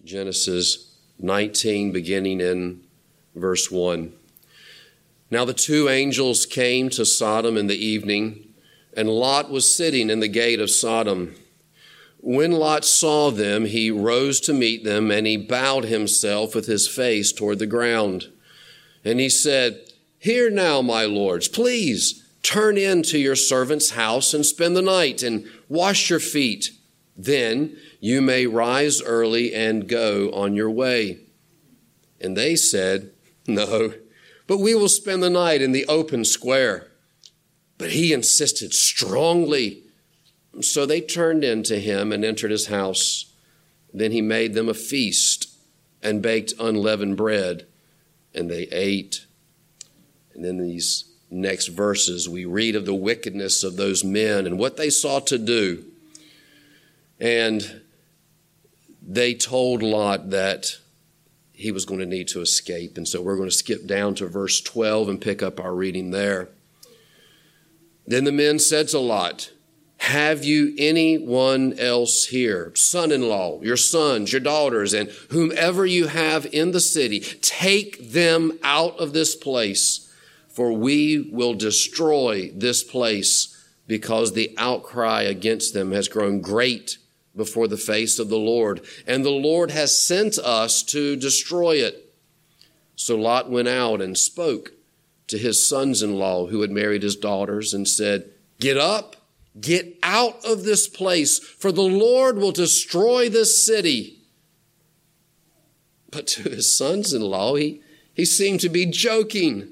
Genesis 19, beginning in verse 1. Now the two angels came to Sodom in the evening, and Lot was sitting in the gate of Sodom. When Lot saw them, he rose to meet them, and he bowed himself with his face toward the ground. And he said, "Hear now, my lords, please turn into your servant's house and spend the night and wash your feet. Then you may rise early and go on your way." And they said, "No, but we will spend the night in the open square." But he insisted strongly. So they turned in to him and entered his house. Then he made them a feast and baked unleavened bread, and they ate. And in these next verses, we read of the wickedness of those men and what they sought to do. And they told Lot that he was going to need to escape. And so we're going to skip down to verse 12 and pick up our reading there. Then the men said to Lot, "Have you anyone else here, son-in-law, your sons, your daughters, and whomever you have in the city? Take them out of this place, for we will destroy this place, because the outcry against them has grown great before the face of the Lord, and the Lord has sent us to destroy it." So Lot went out and spoke to his sons-in-law who had married his daughters and said, "Get up, get out of this place, for the Lord will destroy this city." But to his sons-in-law, he seemed to be joking.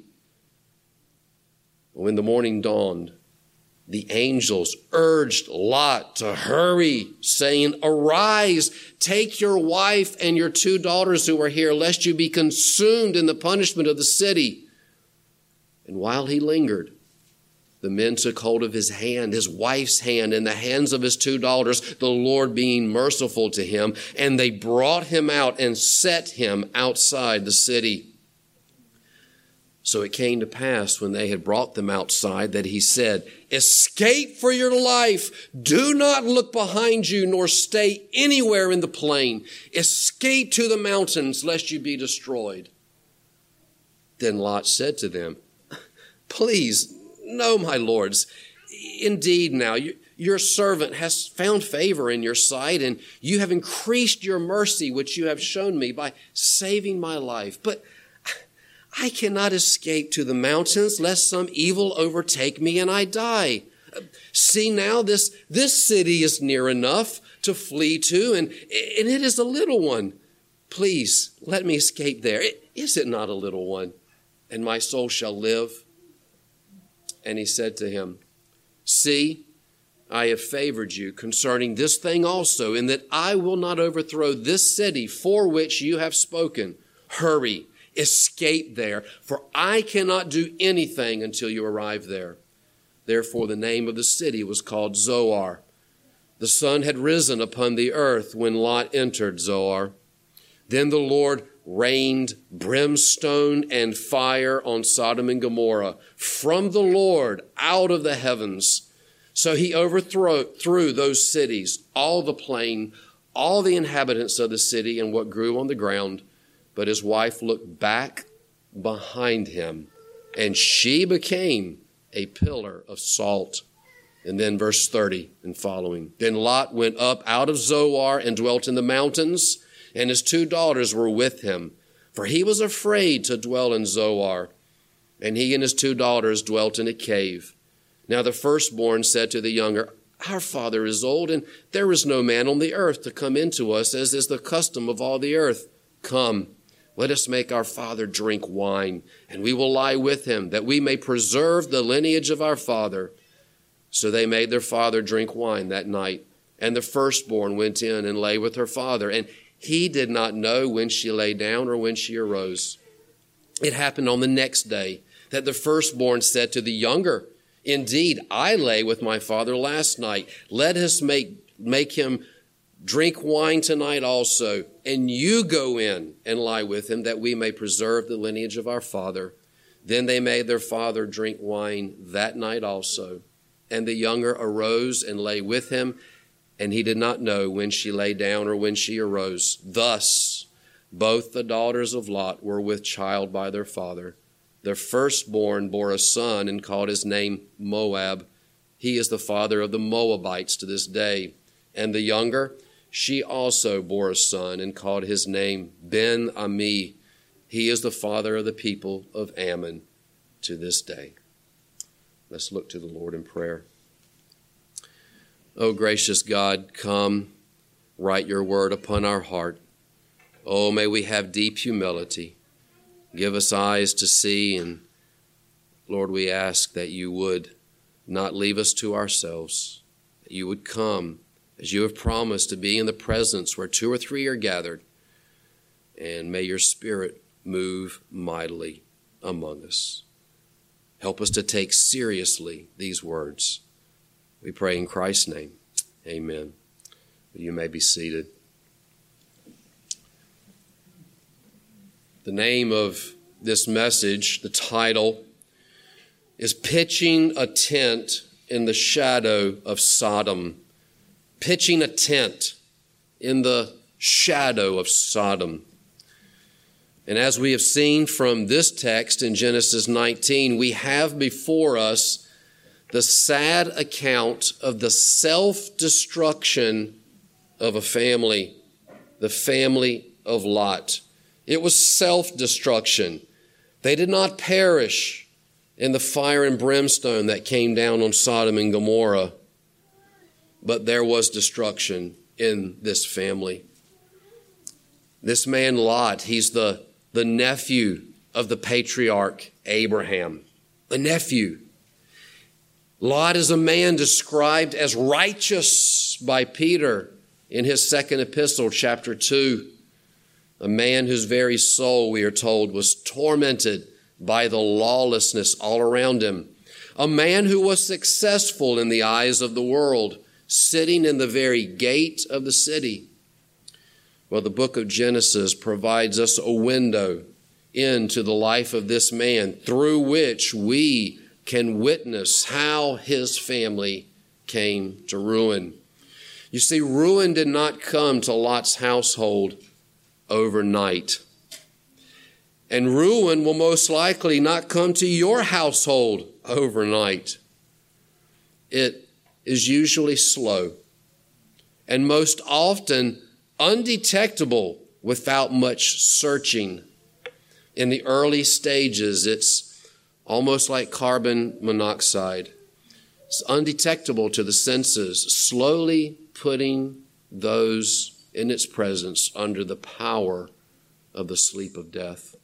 When the morning dawned, the angels urged Lot to hurry, saying, "Arise, take your wife and your two daughters who are here, lest you be consumed in the punishment of the city." And while he lingered, the men took hold of his hand, his wife's hand, and the hands of his two daughters, the Lord being merciful to him, and they brought him out and set him outside the city. So it came to pass when they had brought them outside that he said, "Escape for your life. Do not look behind you, nor stay anywhere in the plain. Escape to the mountains, lest you be destroyed." Then Lot said to them, "Please, no, my lords. Indeed now, your servant has found favor in your sight, and you have increased your mercy, which you have shown me by saving my life. But I cannot escape to the mountains, lest some evil overtake me and I die. See now, this city is near enough to flee to, and it is a little one. Please, let me escape there. Is it not a little one? And my soul shall live." And he said to him, "See, I have favored you concerning this thing also, in that I will not overthrow this city for which you have spoken. Hurry, escape there, for I cannot do anything until you arrive there." Therefore the name of the city was called Zoar. The sun had risen upon the earth when Lot entered Zoar. Then the Lord rained brimstone and fire on Sodom and Gomorrah from the Lord out of the heavens. So he overthrew those cities, all the plain, all the inhabitants of the city, and what grew on the ground. But his wife looked back behind him, and she became a pillar of salt. And then verse 30 and following. Then Lot went up out of Zoar and dwelt in the mountains, and his two daughters were with him, for he was afraid to dwell in Zoar. And he and his two daughters dwelt in a cave. Now the firstborn said to the younger, "Our father is old, and there is no man on the earth to come into us, as is the custom of all the earth. Come, let us make our father drink wine, and we will lie with him, that we may preserve the lineage of our father." So they made their father drink wine that night. And the firstborn went in and lay with her father, and he did not know when she lay down or when she arose. It happened on the next day that the firstborn said to the younger, "Indeed, I lay with my father last night. Let us make him drink wine tonight also, and you go in and lie with him, that we may preserve the lineage of our father." Then they made their father drink wine that night also. And the younger arose and lay with him, and he did not know when she lay down or when she arose. Thus, both the daughters of Lot were with child by their father. Their firstborn bore a son and called his name Moab. He is the father of the Moabites to this day. And the younger, she also bore a son and called his name Ben-Ami. He is the father of the people of Ammon to this day. Let's look to the Lord in prayer. O gracious God, come, write your word upon our heart. Oh, may we have deep humility. Give us eyes to see, and Lord, we ask that you would not leave us to ourselves, that you would come as you have promised to be in the presence where 2 or 3 are gathered, and may your Spirit move mightily among us. Help us to take seriously these words. We pray in Christ's name. Amen. You may be seated. The name of this message, the title, is Pitching a Tent in the Shadow of Sodom. Pitching a tent in the shadow of Sodom. And as we have seen from this text in Genesis 19, we have before us the sad account of the self-destruction of a family, the family of Lot. It was self-destruction. They did not perish in the fire and brimstone that came down on Sodom and Gomorrah, but there was destruction in this family. This man Lot, he's the nephew of the patriarch Abraham, the nephew. Lot is a man described as righteous by Peter in his second epistle, chapter 2. A man whose very soul, we are told, was tormented by the lawlessness all around him. A man who was successful in the eyes of the world, sitting in the very gate of the city. Well, the book of Genesis provides us a window into the life of this man through which we can witness how his family came to ruin. You see, ruin did not come to Lot's household overnight. And ruin will most likely not come to your household overnight. It is usually slow and most often undetectable without much searching. In the early stages, it's almost like carbon monoxide. It's undetectable to the senses, slowly putting those in its presence under the power of the sleep of death.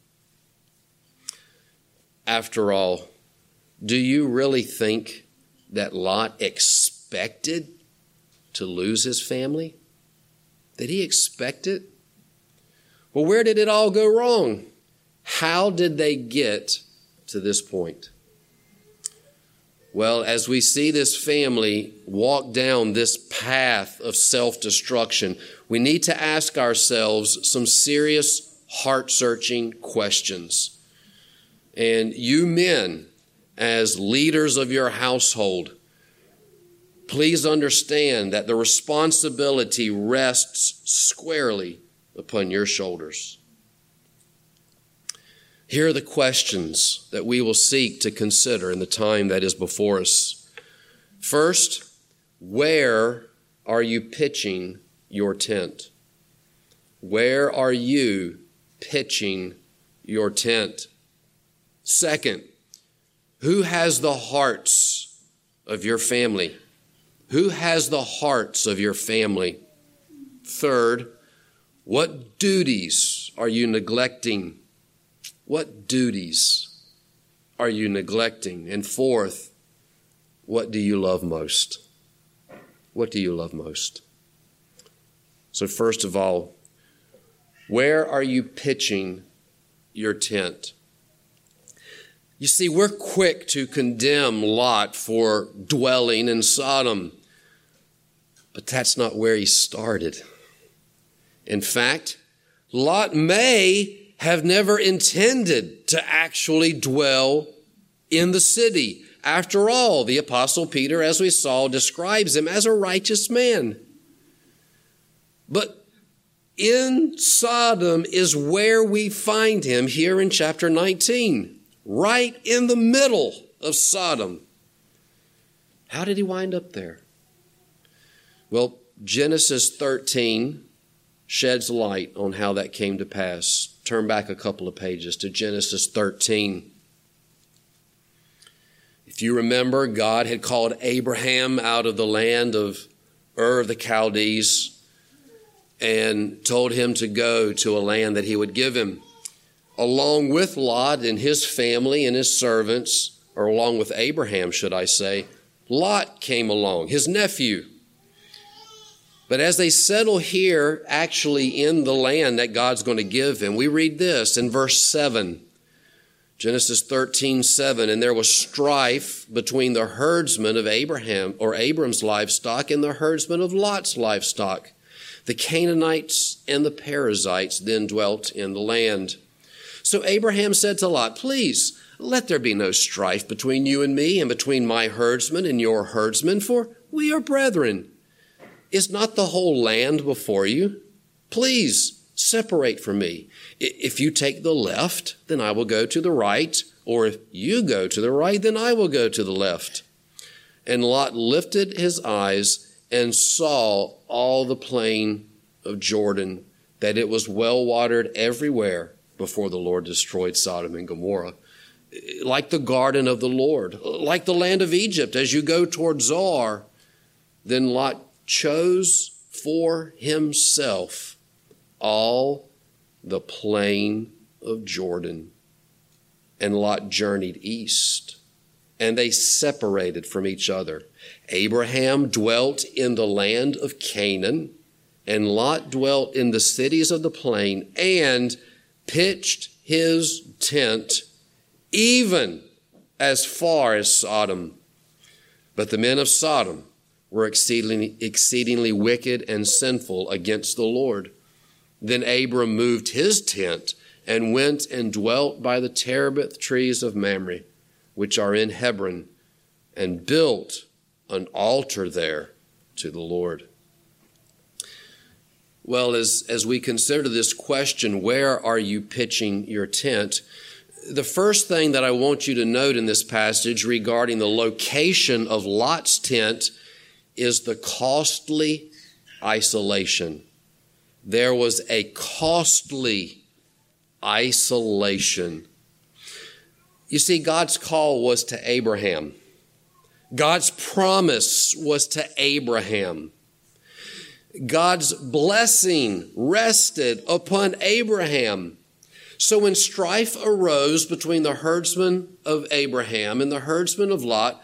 After all, do you really think that Lot expected to lose his family? Did he expect it? Well, where did it all go wrong? How did they get to this point? Well, as we see this family walk down this path of self-destruction, we need to ask ourselves some serious heart-searching questions. And you men, as leaders of your household, please understand that the responsibility rests squarely upon your shoulders. Here are the questions that we will seek to consider in the time that is before us. First, where are you pitching your tent? Where are you pitching your tent? Second, who has the hearts of your family? Who has the hearts of your family? Third, what duties are you neglecting? What duties are you neglecting? And fourth, what do you love most? What do you love most? So first of all, where are you pitching your tent? You see, we're quick to condemn Lot for dwelling in Sodom, but that's not where he started. In fact, Lot may have never intended to actually dwell in the city. After all, the Apostle Peter, as we saw, describes him as a righteous man. But in Sodom is where we find him here in chapter 19, right in the middle of Sodom. How did he wind up there? Well, Genesis 13 sheds light on how that came to pass. Turn back a couple of pages to Genesis 13. If you remember, God had called Abraham out of the land of Ur of the Chaldees and told him to go to a land that he would give him. Along with Lot and his family and his servants, or along with Abraham, should I say, Lot came along, his nephew. But as they settle here, actually in the land that God's going to give him, we read this in verse 7. Genesis 13:7, and there was strife between the herdsmen of Abraham or Abram's livestock and the herdsmen of Lot's livestock. The Canaanites and the Perizzites then dwelt in the land. So Abraham said to Lot, please, let there be no strife between you and me and between my herdsmen and your herdsmen, for we are brethren. Is not the whole land before you? Please separate from me. If you take the left, then I will go to the right, or if you go to the right, then I will go to the left. And Lot lifted his eyes and saw all the plain of Jordan, that it was well watered everywhere before the Lord destroyed Sodom and Gomorrah. Like the garden of the Lord, like the land of Egypt, as you go toward Zoar. Then Lot chose for himself all the plain of Jordan. And Lot journeyed east, and they separated from each other. Abraham dwelt in the land of Canaan, and Lot dwelt in the cities of the plain, and pitched his tent even as far as Sodom. But the men of Sodom were exceedingly wicked and sinful against the Lord. Then Abram moved his tent and went and dwelt by the terebinth trees of Mamre, which are in Hebron, and built an altar there to the Lord. Well, as we consider this question, where are you pitching your tent? The first thing that I want you to note in this passage regarding the location of Lot's tent is the costly isolation. There was a costly isolation. You see, God's call was to Abraham. God's promise was to Abraham. God's blessing rested upon Abraham. So when strife arose between the herdsmen of Abraham and the herdsmen of Lot,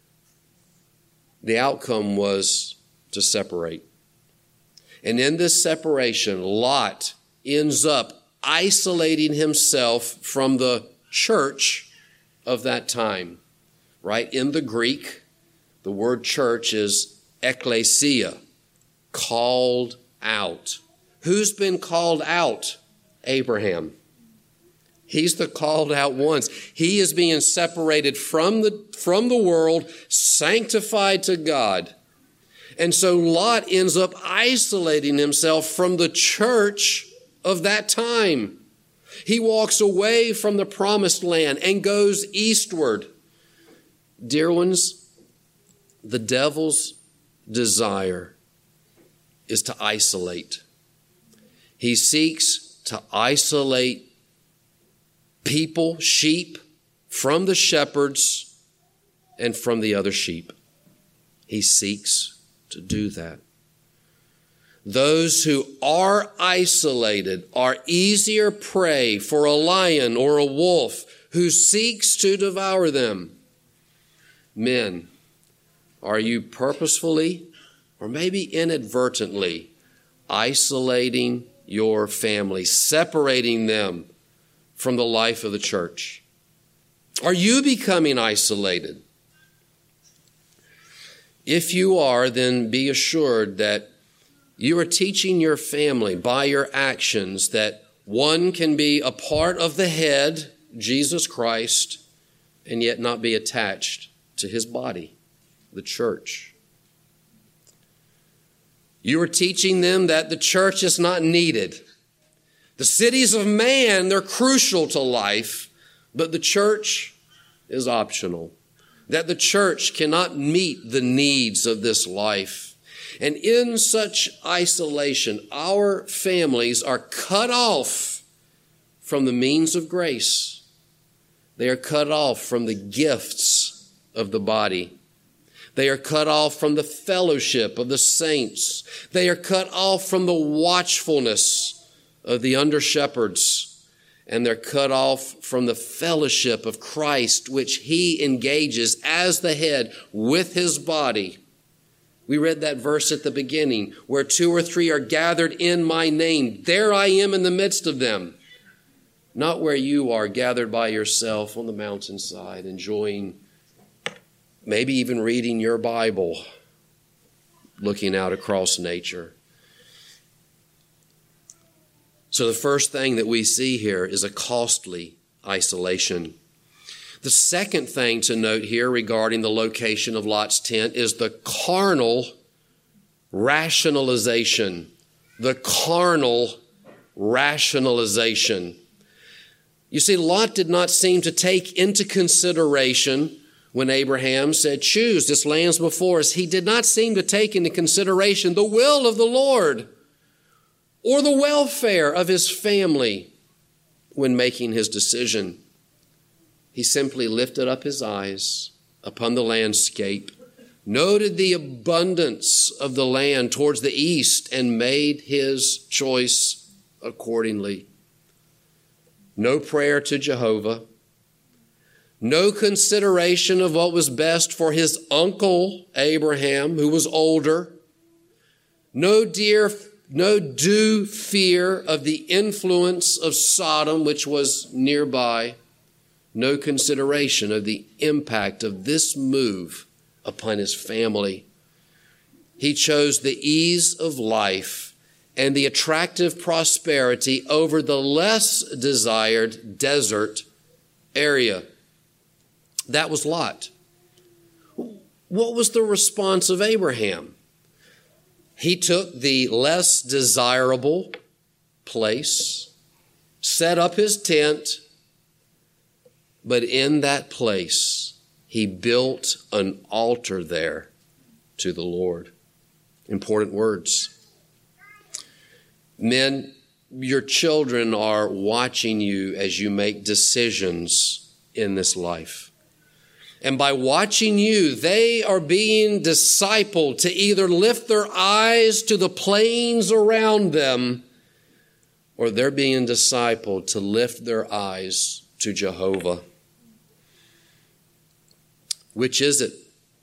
the outcome was to separate. And in this separation, Lot ends up isolating himself from the church of that time. Right? In the Greek, the word church is ekklesia, called out. Who's been called out? Abraham. He's the called out ones. He is being separated from the world, sanctified to God. And so Lot ends up isolating himself from the church of that time. He walks away from the promised land and goes eastward. Dear ones, the devil's desire is to isolate. He seeks to isolate people, sheep, from the shepherds and from the other sheep. He seeks to do that. Those who are isolated are easier prey for a lion or a wolf who seeks to devour them. Men, are you purposefully or maybe inadvertently isolating your family, separating them from the life of the church? Are you becoming isolated? If you are, then be assured that you are teaching your family by your actions that one can be a part of the head, Jesus Christ, and yet not be attached to his body, the church. You are teaching them that the church is not needed. The cities of man, they're crucial to life, but the church is optional. That the church cannot meet the needs of this life. And in such isolation, our families are cut off from the means of grace. They are cut off from the gifts of the body. They are cut off from the fellowship of the saints. They are cut off from the watchfulness of the under-shepherds. And they're cut off from the fellowship of Christ, which he engages as the head with his body. We read that verse at the beginning, where 2 or 3 are gathered in my name. There I am in the midst of them. Not where you are gathered by yourself on the mountainside, enjoying, maybe even reading your Bible, looking out across nature. So the first thing that we see here is a costly isolation. The second thing to note here regarding the location of Lot's tent is the carnal rationalization. The carnal rationalization. You see, Lot did not seem to take into consideration when Abraham said, choose, this land's before us. He did not seem to take into consideration the will of the Lord or the welfare of his family when making his decision. He simply lifted up his eyes upon the landscape, noted the abundance of the land towards the east, and made his choice accordingly. No prayer to Jehovah, no consideration of what was best for his uncle Abraham, who was older, no due fear of the influence of Sodom, which was nearby, no consideration of the impact of this move upon his family. He chose the ease of life and the attractive prosperity over the less desired desert area. That was Lot. What was the response of Abraham? He took the less desirable place, set up his tent, but in that place, he built an altar there to the Lord. Important words. Men, your children are watching you as you make decisions in this life. And by watching you, they are being discipled to either lift their eyes to the plains around them, or they're being discipled to lift their eyes to Jehovah. Which is it?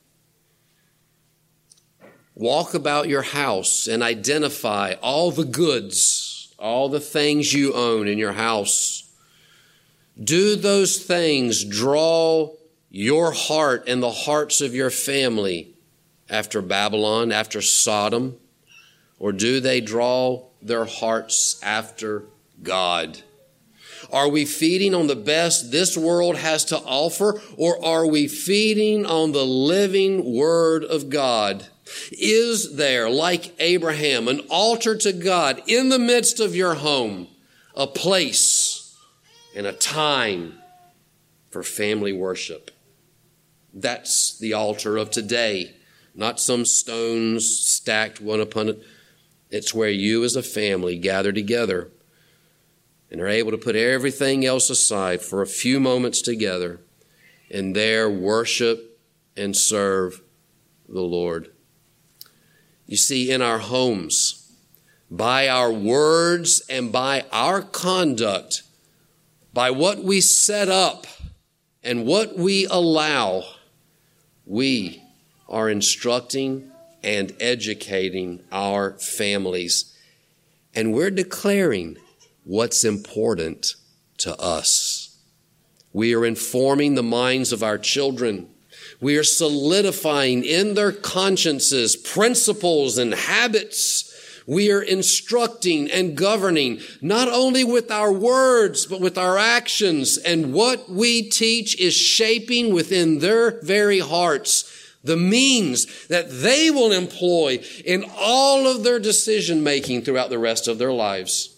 Walk about your house and identify all the goods, all the things you own in your house. Do those things draw your heart and the hearts of your family after Babylon, after Sodom? Or do they draw their hearts after God? Are we feeding on the best this world has to offer, or are we feeding on the living Word of God? Is there, like Abraham, an altar to God in the midst of your home, a place and a time for family worship? That's the altar of today, not some stones stacked one upon it. It's where you as a family gather together and are able to put everything else aside for a few moments together and there worship and serve the Lord. You see, in our homes, by our words and by our conduct, by what we set up and what we allow, we are instructing and educating our families. And we're declaring what's important to us. We are informing the minds of our children. We are solidifying in their consciences principles and habits. We are instructing and governing not only with our words, but with our actions. And what we teach is shaping within their very hearts the means that they will employ in all of their decision making throughout the rest of their lives.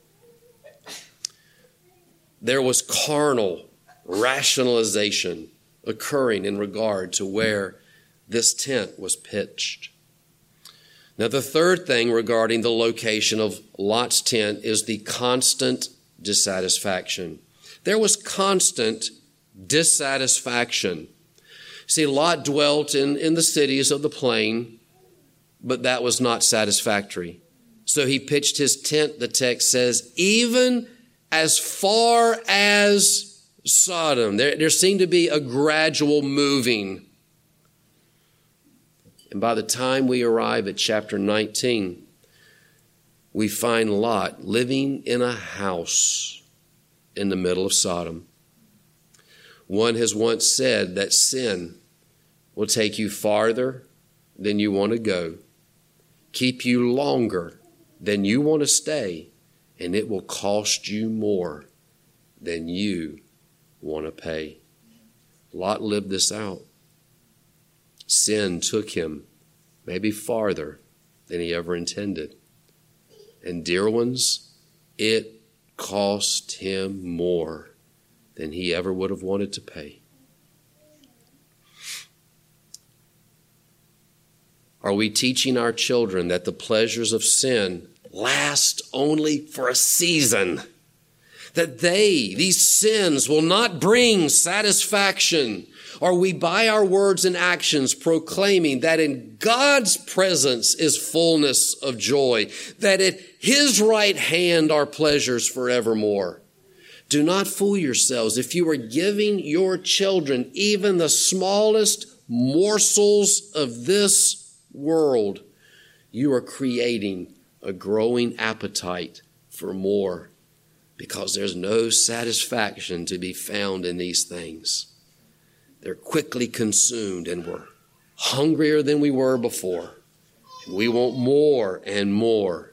There was carnal rationalization occurring in regard to where this tent was pitched. Now, the third thing regarding the location of Lot's tent is the constant dissatisfaction. There was constant dissatisfaction. See, Lot dwelt in the cities of the plain, but that was not satisfactory. So he pitched his tent, the text says, even as far as Sodom. There seemed to be a gradual moving. And by the time we arrive at chapter 19, we find Lot living in a house in the middle of Sodom. One has once said that sin will take you farther than you want to go, keep you longer than you want to stay, and it will cost you more than you want to pay. Lot lived this out. Sin took him maybe farther than he ever intended. And dear ones, it cost him more than he ever would have wanted to pay. Are we teaching our children that the pleasures of sin last only for a season? That these sins will not bring satisfaction? Are we by our words and actions proclaiming that in God's presence is fullness of joy, that at His right hand are pleasures forevermore? Do not fool yourselves. If you are giving your children even the smallest morsels of this world, you are creating a growing appetite for more, because there's no satisfaction to be found in these things. They're quickly consumed, and we're hungrier than we were before. And we want more and more.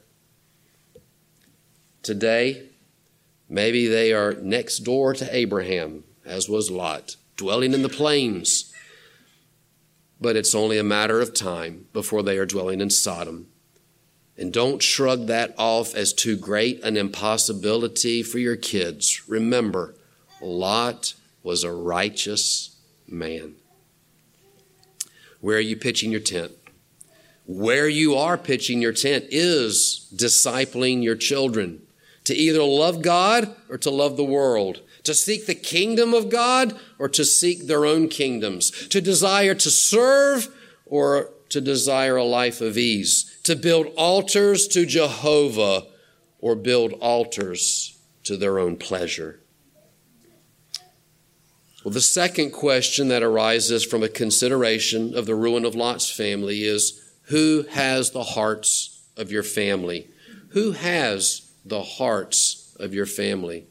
Today, maybe they are next door to Abraham, as was Lot, dwelling in the plains. But it's only a matter of time before they are dwelling in Sodom. And don't shrug that off as too great an impossibility for your kids. Remember, Lot was a righteous man. Where are you pitching your tent? Where you are pitching your tent is discipling your children to either love God or to love the world, to seek the kingdom of God or to seek their own kingdoms, to desire to serve or to desire a life of ease, to build altars to Jehovah or build altars to their own pleasure. Well, the second question that arises from a consideration of the ruin of Lot's family is, who has the hearts of your family? Who has the hearts of your family?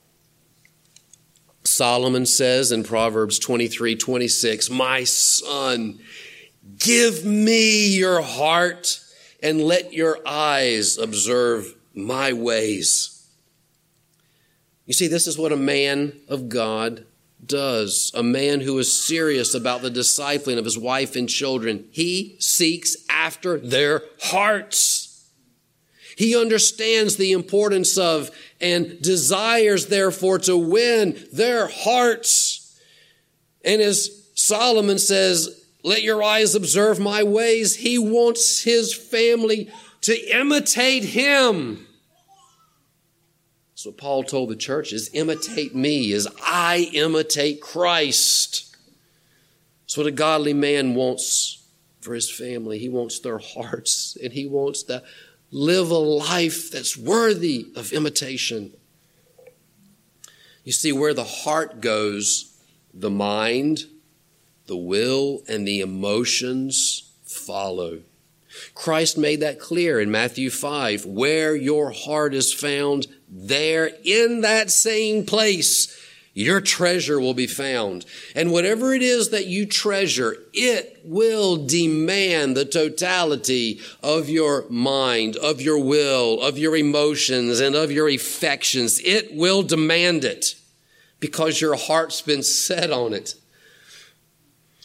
Solomon says in Proverbs 23:26, "My son, give me your heart and let your eyes observe my ways." You see, this is what a man of God does. A man who is serious about the discipling of his wife and children. He seeks after their hearts. He understands the importance of and desires, therefore, to win their hearts. And as Solomon says, let your eyes observe my ways. He wants his family to imitate him. That's what Paul told the church, is imitate me as I imitate Christ. That's what a godly man wants for his family. He wants their hearts, and he wants to live a life that's worthy of imitation. You see, where the heart goes, the mind, the will, and the emotions follow. Christ made that clear in Matthew 5. Where your heart is found, there in that same place, your treasure will be found. And whatever it is that you treasure, it will demand the totality of your mind, of your will, of your emotions, and of your affections. It will demand it because your heart's been set on it.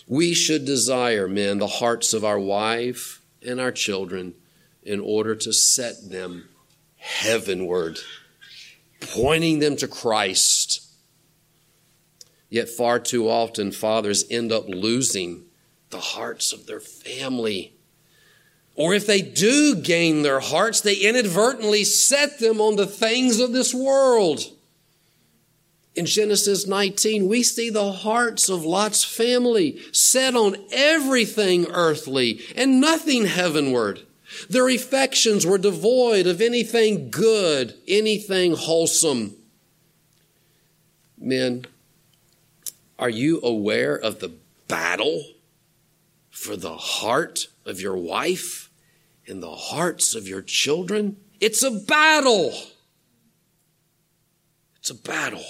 We should desire, men, the hearts of our wife and our children in order to set them heavenward, pointing them to Christ. Yet far too often, fathers end up losing the hearts of their family. Or if they do gain their hearts, they inadvertently set them on the things of this world. In Genesis 19, we see the hearts of Lot's family set on everything earthly and nothing heavenward. Their affections were devoid of anything good, anything wholesome. Men, are you aware of the battle for the heart of your wife and the hearts of your children? It's a battle. It's a battle.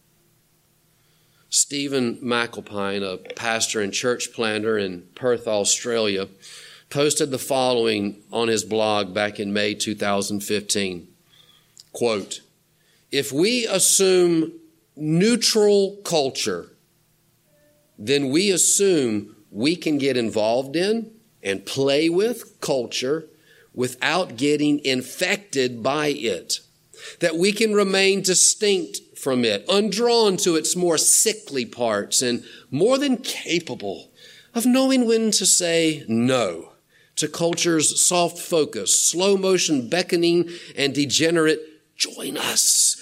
Stephen McAlpine, a pastor and church planter in Perth, Australia, posted the following on his blog back in May 2015. Quote, "If we assume neutral culture, then we assume we can get involved in and play with culture without getting infected by it, that we can remain distinct from it, undrawn to its more sickly parts, and more than capable of knowing when to say no to culture's soft focus, slow motion beckoning, and degenerate, join us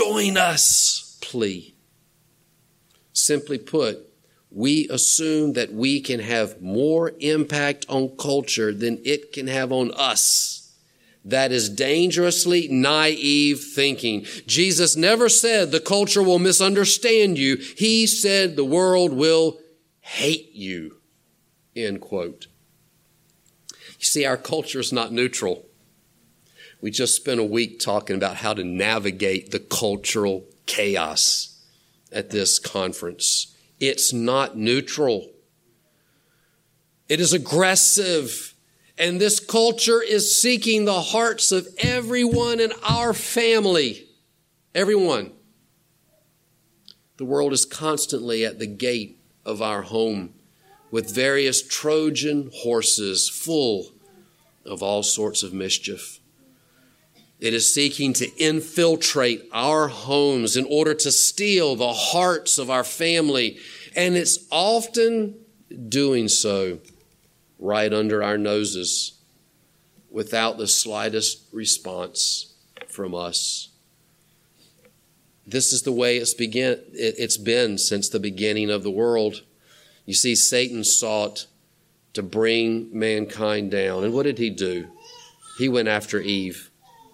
plea. Simply put, we assume that we can have more impact on culture than it can have on us. That is dangerously naive thinking. Jesus never said the culture will misunderstand you. He said the world will hate you." End quote. You see, our culture is not neutral. We just spent a week talking about how to navigate the cultural chaos at this conference. It's not neutral. It is aggressive. And this culture is seeking the hearts of everyone in our family. Everyone. The world is constantly at the gate of our home with various Trojan horses full of all sorts of mischief. It is seeking to infiltrate our homes in order to steal the hearts of our family. And it's often doing so right under our noses without the slightest response from us. This is the way it's been since the beginning of the world. You see, Satan sought to bring mankind down. And what did he do? He went after Eve.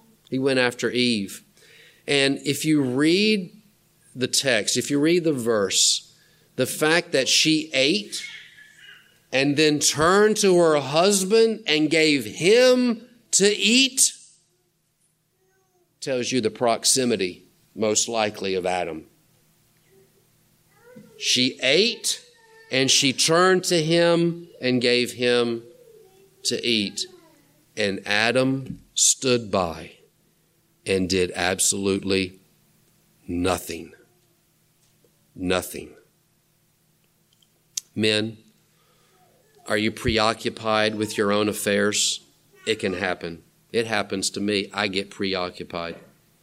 And if you read the text, if you read the verse, the fact that she ate and then turned to her husband and gave him to eat tells you the proximity, most likely, of Adam. She ate and she turned to him and gave him to eat. And Adam stood by and did absolutely nothing. Nothing. Men, are you preoccupied with your own affairs? It can happen. It happens to me. I get preoccupied.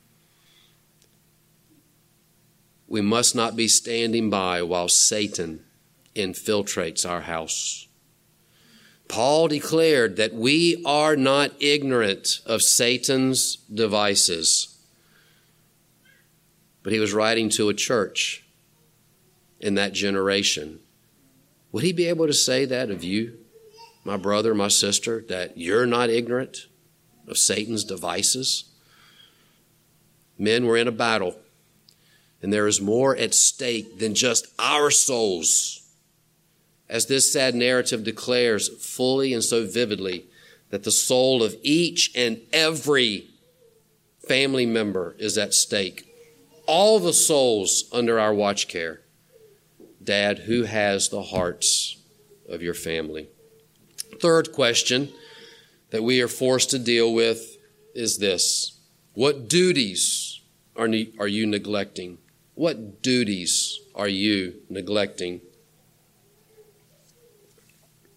We must not be standing by while Satan infiltrates our house. Paul declared that we are not ignorant of Satan's devices. But he was writing to a church in that generation. Would he be able to say that of you, my brother, my sister, that you're not ignorant of Satan's devices? Men, we're in a battle, and there is more at stake than just our souls. As this sad narrative declares fully and so vividly, that the soul of each and every family member is at stake. All the souls under our watch care. Dad, who has the hearts of your family? Third question that we are forced to deal with is this. What duties are you neglecting? What duties are you neglecting?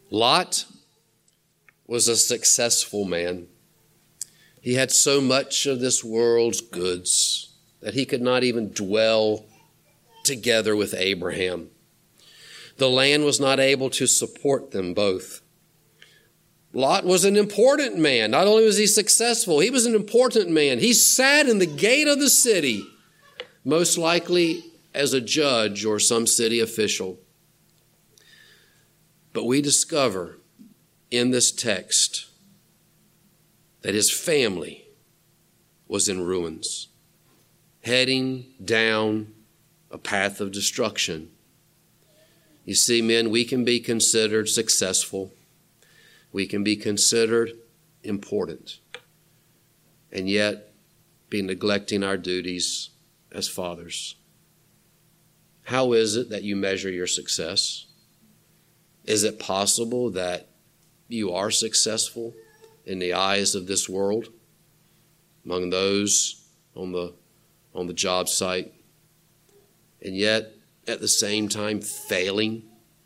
Lot was a successful man. He had so much of this world's goods that he could not even dwell together with Abraham. The land was not able to support them both. Lot was an important man. Not only was he successful, he was an important man. He sat in the gate of the city, most likely as a judge or some city official. But we discover in this text that his family was in ruins, heading down a path of destruction. You see, men, we can be considered successful. We can be considered important, and yet be neglecting our duties as fathers. How is it that you measure your success? Is it possible that you are successful in the eyes of this world, among those on the job site, and yet at the same time failing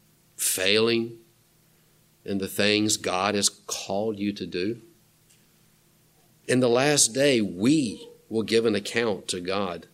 in the things God has called you to do? In the last day, we will give an account to God.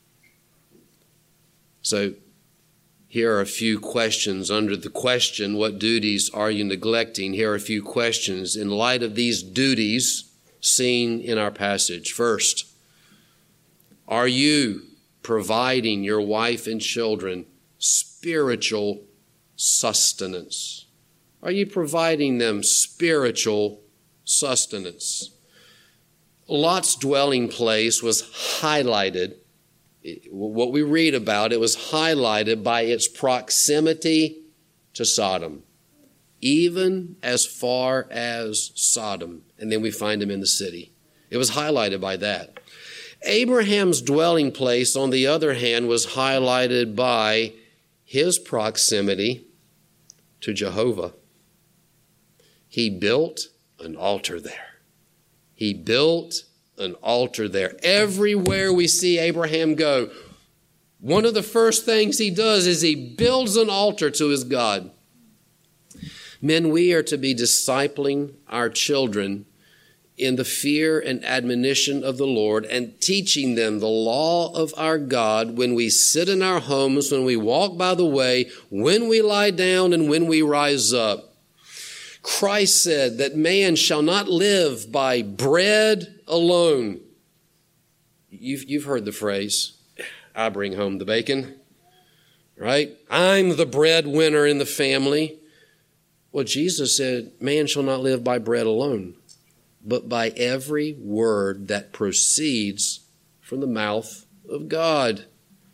So here are a few questions under the question, what duties are you neglecting? Here are a few questions in light of these duties seen in our passage. First, are you providing your wife and children spiritual sustenance? Are you providing them spiritual sustenance? Lot's dwelling place was highlighted. What we read about, it was highlighted by its proximity to Sodom, even as far as Sodom. And then we find him in the city. It was highlighted by that. Abraham's dwelling place, on the other hand, was highlighted by his proximity to Jehovah. He built an altar there. He built an altar there. Everywhere we see Abraham go, one of the first things he does is he builds an altar to his God. Men, we are to be discipling our children in the fear and admonition of the Lord and teaching them the law of our God when we sit in our homes, when we walk by the way, when we lie down, and when we rise up. Christ said that man shall not live by bread alone. You've heard the phrase, I bring home the bacon, right? I'm the breadwinner in the family. Well, Jesus said, man shall not live by bread alone, but by every word that proceeds from the mouth of God.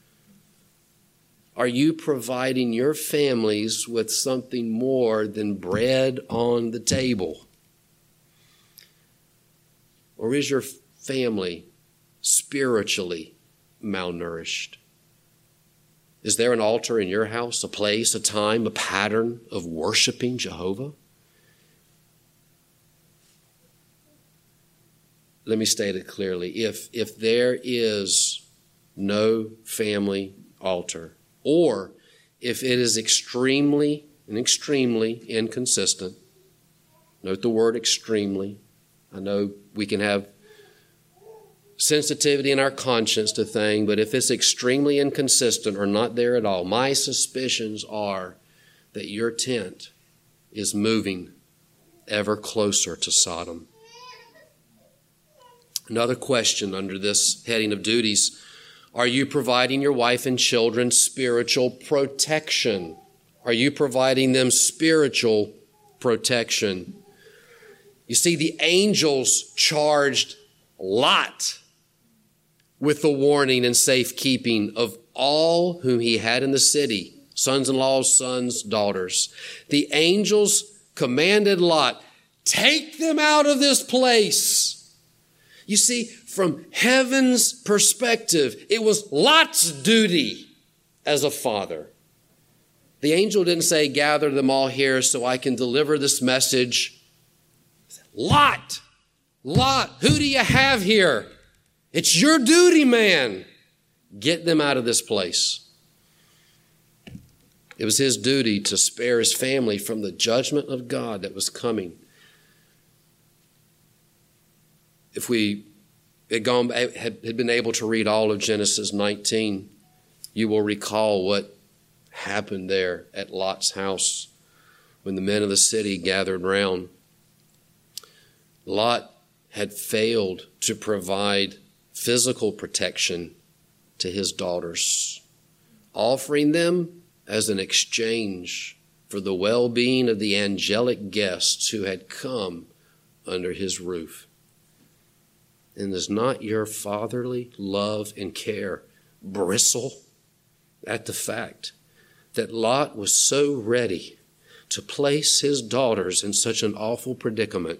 Are you providing your families with something more than bread on the table? Or is your family spiritually malnourished? Is there an altar in your house, a place, a time, a pattern of worshiping Jehovah? Let me state it clearly. If there is no family altar, or if it is extremely inconsistent, note the word extremely. I know we can have sensitivity in our conscience to things, but if it's extremely inconsistent or not there at all, my suspicions are that your tent is moving ever closer to Sodom. Another question under this heading of duties: are you providing your wife and children spiritual protection? Are you providing them spiritual protection? You see, the angels charged Lot with the warning and safekeeping of all whom he had in the city, sons-in-laws, sons, daughters. The angels commanded Lot, take them out of this place. You see, from heaven's perspective, it was Lot's duty as a father. The angel didn't say, gather them all here so I can deliver this message. Lot, who do you have here? It's your duty, man. Get them out of this place. It was his duty to spare his family from the judgment of God that was coming. If we had been able to read all of Genesis 19, you will recall what happened there at Lot's house when the men of the city gathered round. Lot had failed to provide physical protection to his daughters, offering them as an exchange for the well-being of the angelic guests who had come under his roof. And does not your fatherly love and care bristle at the fact that Lot was so ready to place his daughters in such an awful predicament?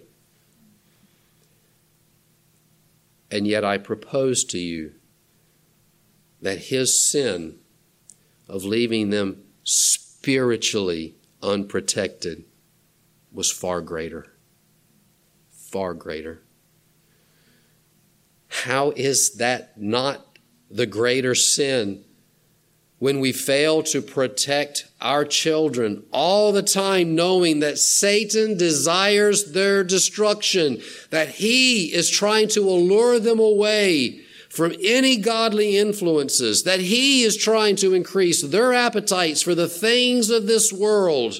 And yet I propose to you that his sin of leaving them spiritually unprotected was far greater. Far greater. How is that not the greater sin when we fail to protect our children all the time, knowing that Satan desires their destruction, that he is trying to allure them away from any godly influences, that he is trying to increase their appetites for the things of this world?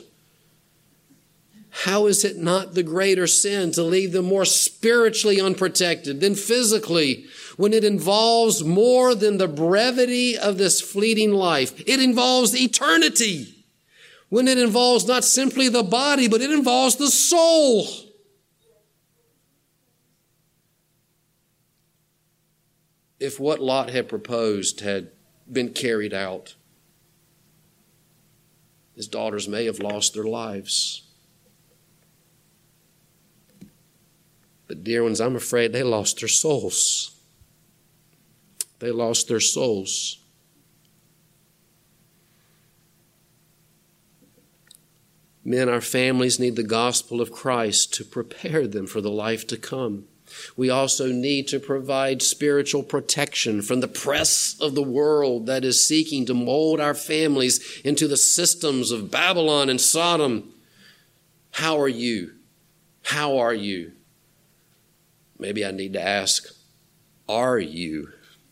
How is it not the greater sin to leave them more spiritually unprotected than physically, when it involves more than the brevity of this fleeting life? It involves eternity. When it involves not simply the body, but it involves the soul. If what Lot had proposed had been carried out, his daughters may have lost their lives. But dear ones, I'm afraid they lost their souls. They lost their souls. Men, our families need the gospel of Christ to prepare them for the life to come. We also need to provide spiritual protection from the press of the world that is seeking to mold our families into the systems of Babylon and Sodom. How are you? How are you? Maybe I need to ask, are you?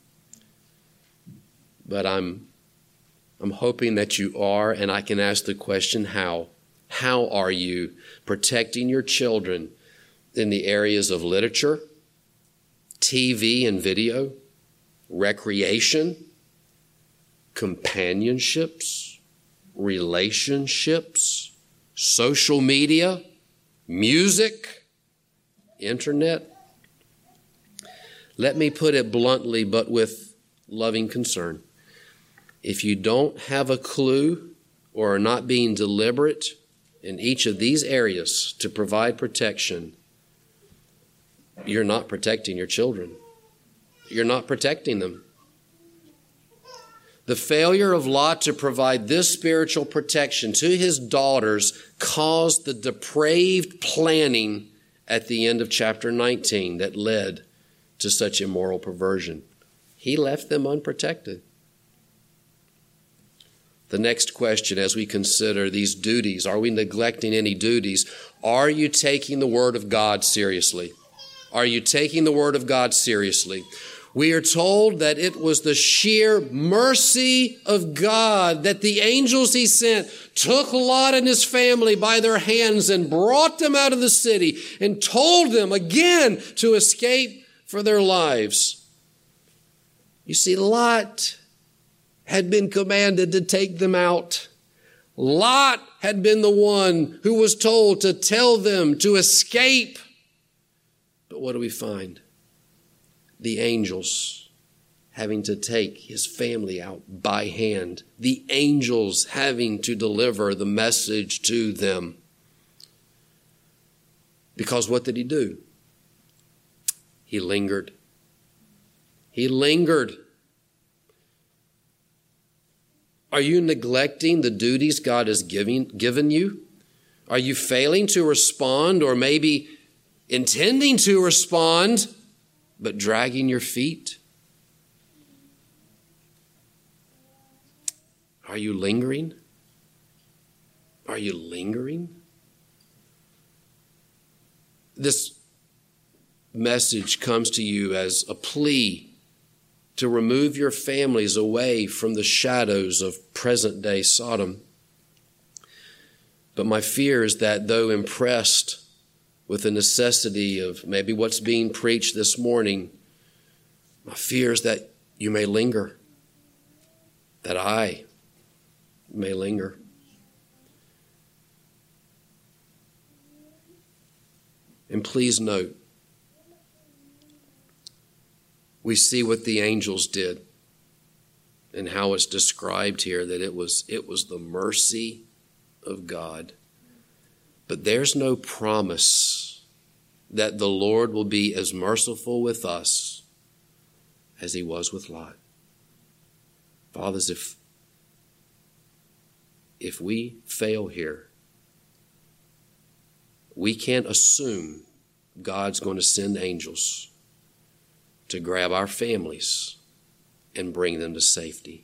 But I'm hoping that you are, and I can ask the question, how? How are you protecting your children in the areas of literature, TV and video, recreation, companionships, relationships, social media, music, internet? Let me put it bluntly, but with loving concern. If you don't have a clue or are not being deliberate in each of these areas to provide protection, you're not protecting your children. You're not protecting them. The failure of Lot to provide this spiritual protection to his daughters caused the depraved planning at the end of chapter 19 that led to such immoral perversion. He left them unprotected. The next question as we consider these duties, are we neglecting any duties? Are you taking the Word of God seriously? Are you taking the Word of God seriously? We are told that it was the sheer mercy of God that the angels he sent took Lot and his family by their hands and brought them out of the city and told them again to escape for their lives. You see, Lot had been commanded to take them out. Lot had been the one who was told to tell them to escape. But what do we find? The angels having to take his family out by hand. The angels having to deliver the message to them. Because what did he do? He lingered. He lingered. Are you neglecting the duties God has given you? Are you failing to respond, or maybe intending to respond, but dragging your feet? Are you lingering? you lingering? This message comes to you as a plea to remove your families away from the shadows of present-day Sodom. But my fear is that though impressed with the necessity of maybe what's being preached this morning, my fear is that you may linger, that I may linger. And please note, we see what the angels did and how it's described here, that it was the mercy of God. But there's no promise that the Lord will be as merciful with us as he was with Lot. Fathers, if we fail here, we can't assume God's going to send angels to grab our families and bring them to safety.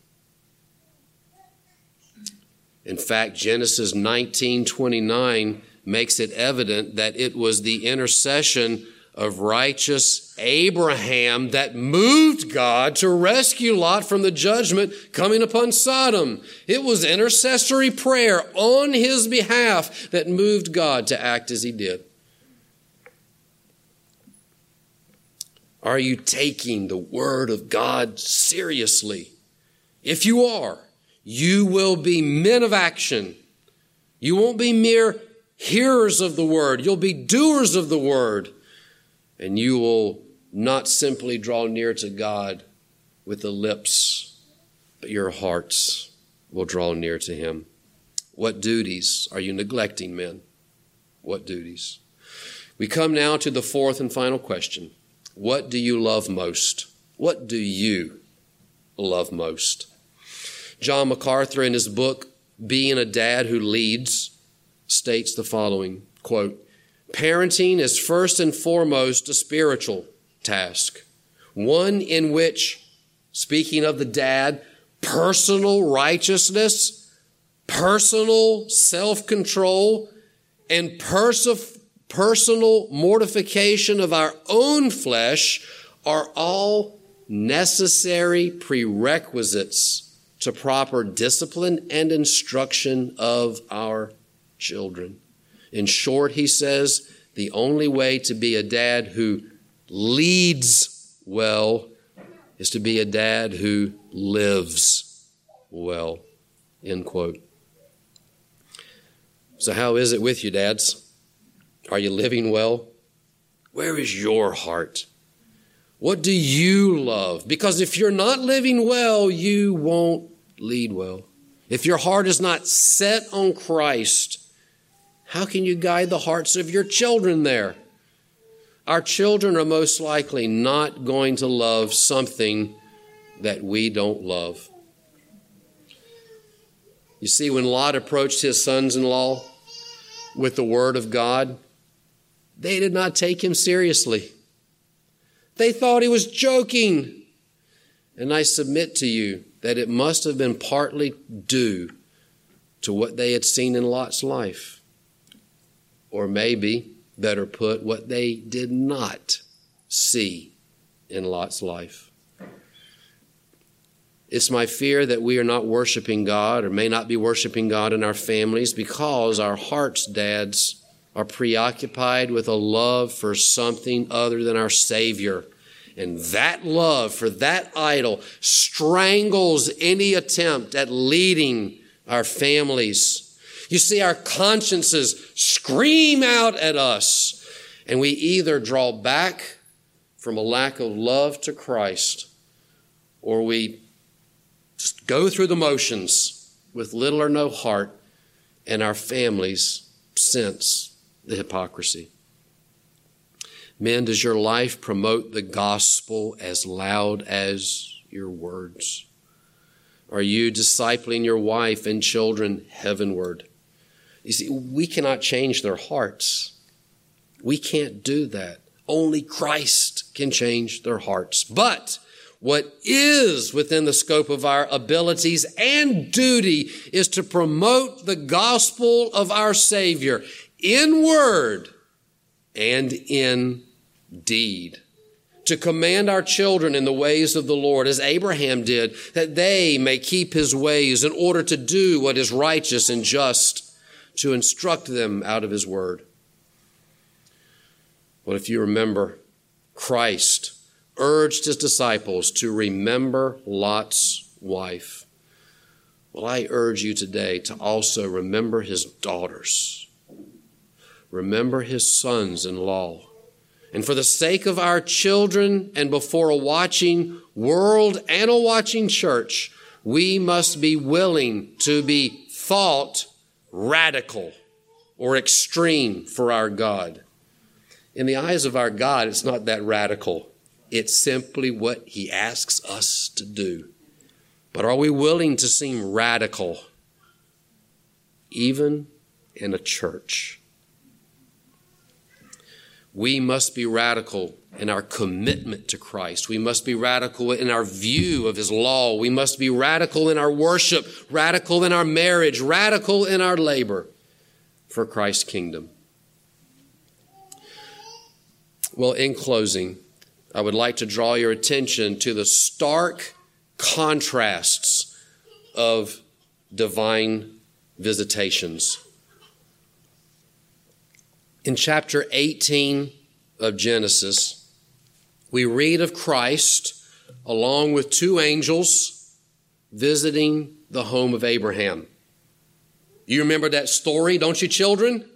In fact, Genesis 19:29 makes it evident that it was the intercession of righteous Abraham that moved God to rescue Lot from the judgment coming upon Sodom. It was intercessory prayer on his behalf that moved God to act as he did. Are you taking the word of God seriously? If you are, you will be men of action. You won't be mere hearers of the word. You'll be doers of the word. And you will not simply draw near to God with the lips, but your hearts will draw near to him. What duties are you neglecting, men? What duties? We come now to the fourth and final question. What do you love most? What do you love most? John MacArthur, in his book, Being a Dad Who Leads, states the following, quote, parenting is first and foremost a spiritual task, one in which, speaking of the dad, personal righteousness, personal self-control, and personal mortification of our own flesh are all necessary prerequisites to proper discipline and instruction of our children. In short, he says, the only way to be a dad who leads well is to be a dad who lives well, end quote. So how is it with you, dads? Are you living well? Where is your heart? What do you love? Because if you're not living well, you won't lead well. If your heart is not set on Christ, how can you guide the hearts of your children there? Our children are most likely not going to love something that we don't love. You see, when Lot approached his sons-in-law with the word of God, they did not take him seriously. They thought he was joking. And I submit to you that it must have been partly due to what they had seen in Lot's life. Or maybe, better put, what they did not see in Lot's life. It's my fear that we are not worshiping God or may not be worshiping God in our families because our hearts, dads, are preoccupied with a love for something other than our Savior. And that love for that idol strangles any attempt at leading our families. You see, our consciences scream out at us, and we either draw back from a lack of love to Christ, or we just go through the motions with little or no heart, and our families sense the hypocrisy. Men, does your life promote the gospel as loud as your words? Are you discipling your wife and children heavenward? You see, we cannot change their hearts. We can't do that. Only Christ can change their hearts. But What is within the scope of our abilities and duty is to promote the gospel of our Savior in word and in deed. To command our children in the ways of the Lord, as Abraham did, that they may keep his ways in order to do what is righteous and just, to instruct them out of his word. Well, if you remember, Christ urged his disciples to remember Lot's wife. Well, I urge you today to also remember his daughters. Remember his sons-in-law. And for the sake of our children and before a watching world and a watching church, we must be willing to be thought radical or extreme for our God. In the eyes of our God, it's not that radical. It's simply what he asks us to do. But are we willing to seem radical, even in a church? We must be radical in our commitment to Christ. We must be radical in our view of his law. We must be radical in our worship, radical in our marriage, radical in our labor for Christ's kingdom. Well, in closing, I would like to draw your attention to the stark contrasts of divine visitations. In chapter 18 of Genesis, we read of Christ along with two angels visiting the home of Abraham. You remember that story, don't you, children?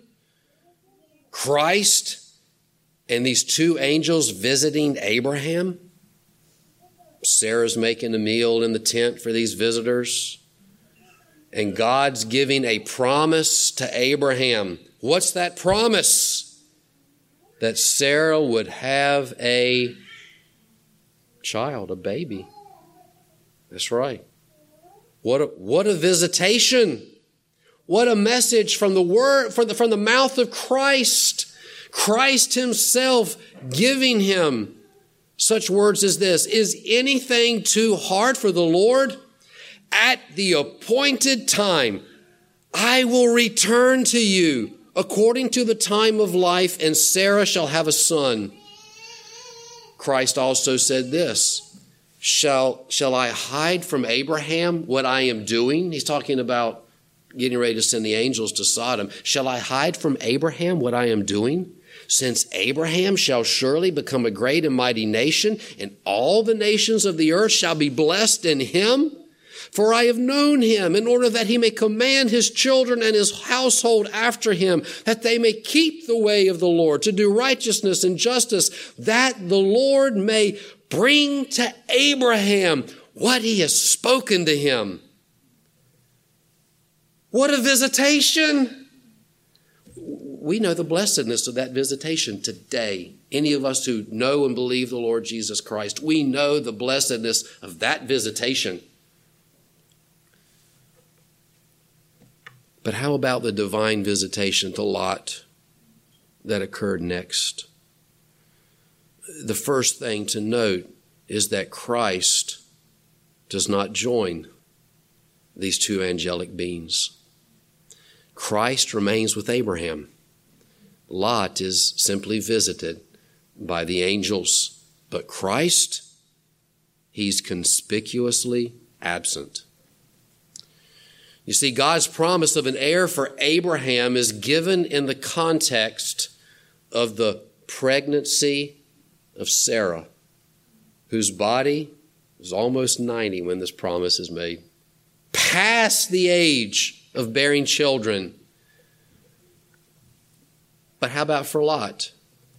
Christ and these two angels visiting Abraham. Sarah's making a meal in the tent for these visitors. And God's giving a promise to Abraham. What's that promise? That Sarah would have a child, a baby. That's right. What a visitation. What a message from the word, from the mouth of Christ. Christ himself giving him such words as this: is anything too hard for the Lord? At the appointed time, I will return to you according to the time of life, and Sarah shall have a son. Christ also said this: Shall I hide from Abraham what I am doing? He's talking about getting ready to send the angels to Sodom. Shall I hide from Abraham what I am doing? Since Abraham shall surely become a great and mighty nation, and all the nations of the earth shall be blessed in him. For I have known him in order that he may command his children and his household after him, that they may keep the way of the Lord, to do righteousness and justice, that the Lord may bring to Abraham what he has spoken to him. What a visitation! We know the blessedness of that visitation today. Any of us who know and believe the Lord Jesus Christ, we know the blessedness of that visitation. But how about the divine visitation to Lot that occurred next? The first thing to note is that Christ does not join these two angelic beings. Christ remains with Abraham. Lot is simply visited by the angels. But Christ, he's conspicuously absent. You see, God's promise of an heir for Abraham is given in the context of the pregnancy of Sarah, whose body was almost 90 when this promise is made, past the age of bearing children. But how about for Lot?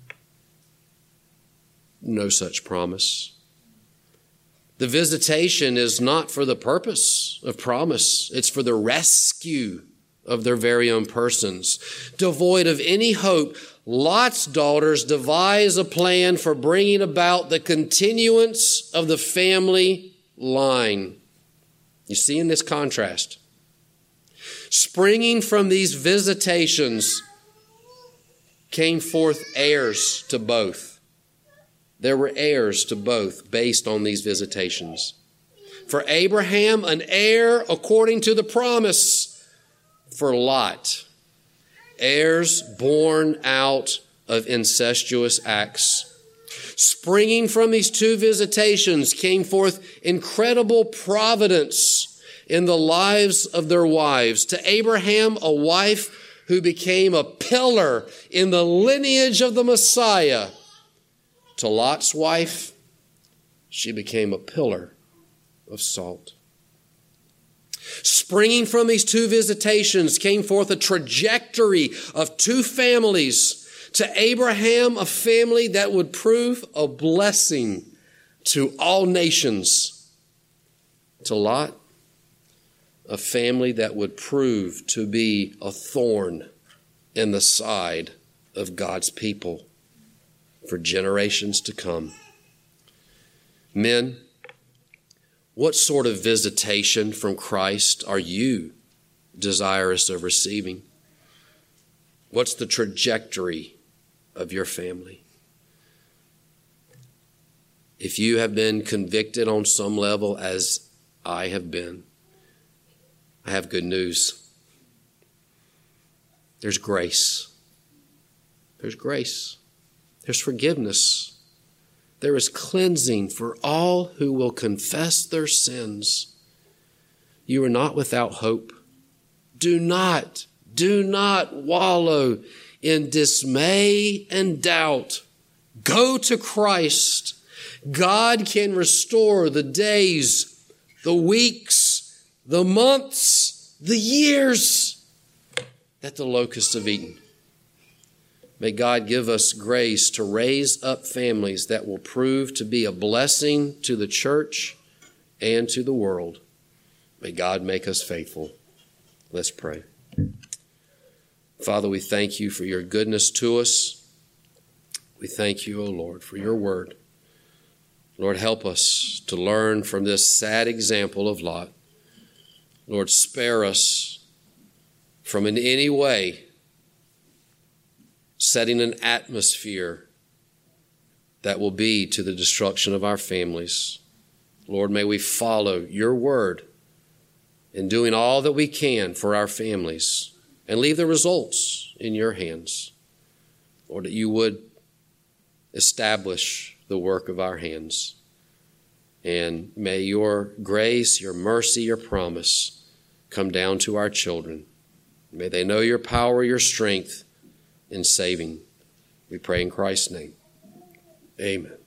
No such promise. The visitation is not for the purpose of promise. It's for the rescue of their very own persons. Devoid of any hope, Lot's daughters devise a plan for bringing about the continuance of the family line. You see in this contrast. Springing from these visitations came forth heirs to both. there were heirs to both based on these visitations. For Abraham, an heir according to the promise. For Lot, heirs born out of incestuous acts. Springing from these two visitations came forth incredible providence in the lives of their wives. To Abraham, a wife who became a pillar in the lineage of the Messiah. To Lot's wife, she became a pillar of salt. Springing from these two visitations came forth a trajectory of two families. To Abraham, a family that would prove a blessing to all nations. To Lot, a family that would prove to be a thorn in the side of God's people for generations to come. Men, what sort of visitation from Christ are you desirous of receiving? What's the trajectory of your family? If you have been convicted on some level, as I have been, I have good news. There's grace. There's grace. There's forgiveness. There is cleansing for all who will confess their sins. You are not without hope. Do not wallow in dismay and doubt. Go to Christ. God can restore the days, the weeks, the months, the years that the locusts have eaten. May God give us grace to raise up families that will prove to be a blessing to the church and to the world. May God make us faithful. Let's pray. Father, we thank you for your goodness to us. We thank you, O Lord, for your word. Lord, help us to learn from this sad example of Lot. Lord, spare us from in any way setting an atmosphere that will be to the destruction of our families. Lord, may we follow your word in doing all that we can for our families and leave the results in your hands. Lord, that you would establish the work of our hands. And may your grace, your mercy, your promise come down to our children. May they know your power, your strength in saving. We pray in Christ's name. Amen.